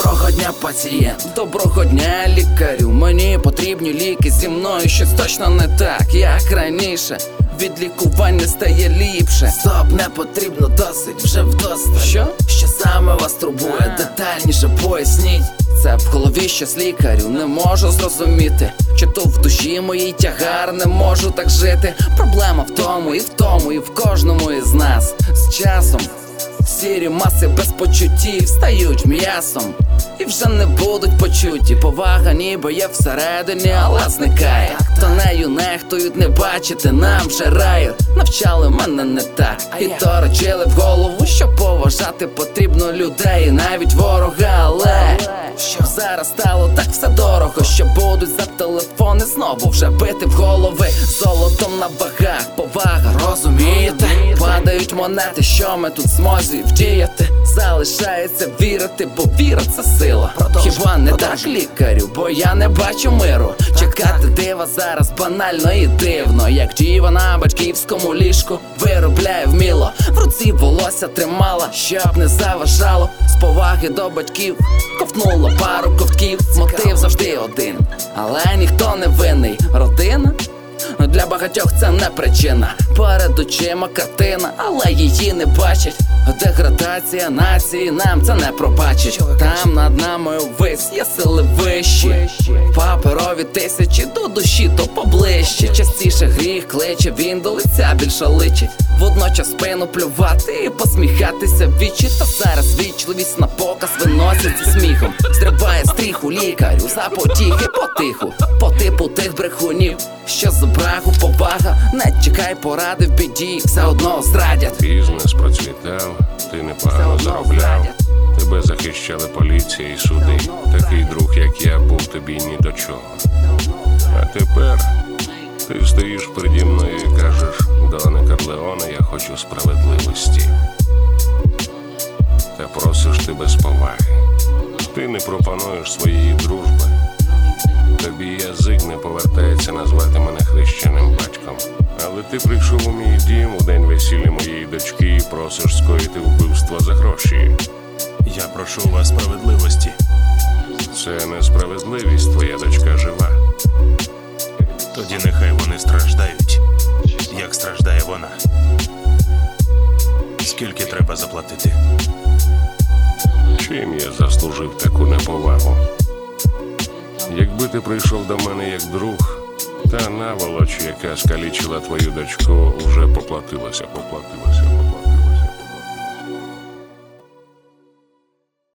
Доброго дня, пацієнт, доброго дня, лікарю. Мені потрібні ліки, зі мною щось точно не так, як раніше. Від лікування стає ліпше. Стоп, не потрібно, досить, вже вдосталь. Що саме вас турбує? Детальніше поясніть. Це в голові щось, лікарю, не можу зрозуміти. Чи то в душі моїй тягар, не можу так жити. Проблема в тому, і в кожному із нас. З часом сірі маси без почуттів стають м'ясом і вже не будуть почуті. Повага ніби є всередині, але зникає. То нею нехтують, не бачити нам вже раю. Навчали мене не так, і торочили в голову, що поважати потрібно людей, і навіть ворога. Але що зараз стало так все дорого, що будуть за телефони знову вже бити в голови. Золотом на вагах, повага, розумієте? Падають монети, що ми тут зможемо вдіяти. Залишається вірити, бо віра – це сила. Хіба не так, лікарю? Бо я не бачу миру. Чекати дива зараз банально і дивно. Як діва на батьківському ліжку виробляє вміло. В руці волосся тримала, щоб не заважало. З поваги до батьків ковтнула пару ковтків. Мотив завжди один, але ніхто не винний. Родина? Для багатьох це не причина. Перед очима картина, але її не бачать. Деградація нації нам це не пробачить. Там над нами увесь є сили вищі. Паперові тисячі до душі то поближче. Частіше гріх кличе, він до лиця більше личить. Водночас спину плювати і посміхатися в вічі. Та зараз вічливість на показ виноситься сміхом. Стрибає стріху лікарю за потіхи потиху. По типу тих брехунів, що з браху повага. Не чекай поради в біді, все одно зрадять. Бізнес процвітав, ти непогано заробляв. Тебе захищали поліція і суди. Такий друг, як я, був тобі ні до чого. А тепер ти стоїш переді мною і кажеш: Доне Карлеоне, я хочу справедливості. Та просиш ти без поваги. Ти не пропонуєш своєї дружби. Тобі язик не повертається назвати мене хрещеним батьком. Але ти прийшов у мій дім у день весілля моєї дочки і просиш скоїти вбивство за гроші. Я прошу у вас справедливості. Це несправедливість, твоя дочка жива. Тоді нехай вони страждають, як страждає вона. Скільки треба заплатити? Чим я заслужив таку неповагу? Якби ти прийшов до мене як друг, та наволоч, яка скалічила твою дочку, уже поплатилася.